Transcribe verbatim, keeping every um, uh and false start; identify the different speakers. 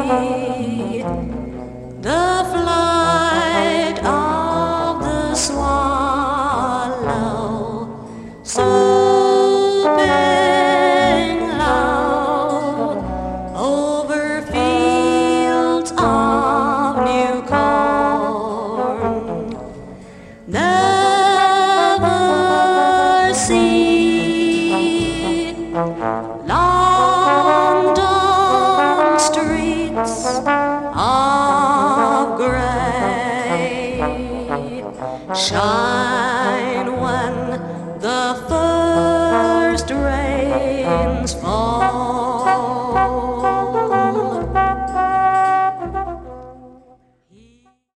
Speaker 1: the flight of the swallow, swooping low over fields of new corn. Never seen London streets of gray, shine